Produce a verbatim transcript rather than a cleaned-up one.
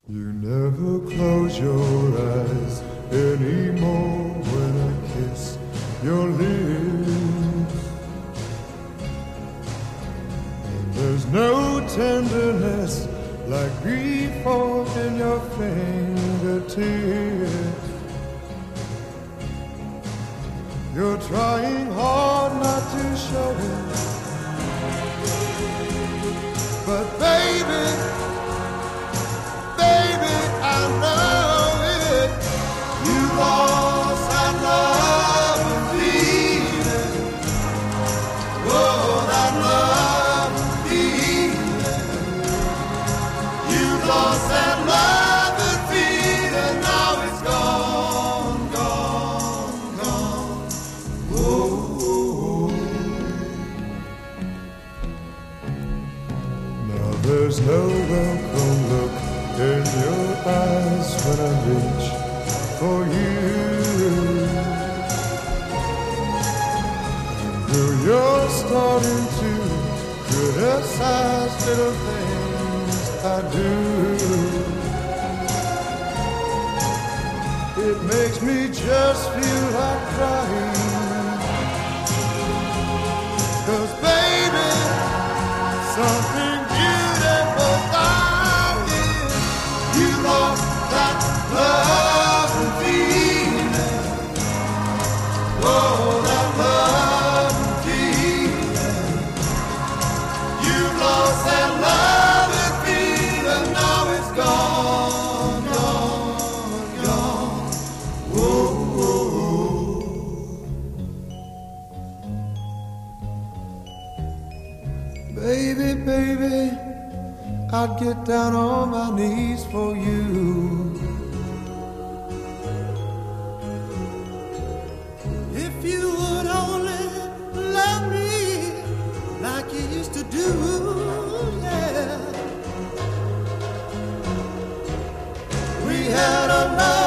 You never close your eyes anymore when I kiss your lips. And there's no tenderness like before in your fingertips. You're trying hard not to show it, but baby, baby, I know it. You lost that love and feeling. Oh, that love and feeling. You lost that love and feeling. Now it's gone, gone, gone. Oh, now there's no welcome look in your eyes when I reach for you. And though you're starting to criticize little things I do, it makes me just feel like crying. 'Cause baby, something beautiful about it. You lost that love and feeling. Oh, that love and feeling. You lost that love and feeling. Now it's gone, gone, gone. Whoa, whoa. Baby, baby, I'd get down on my knees for you. If you would only love me like you used to do, yeah. We had a night.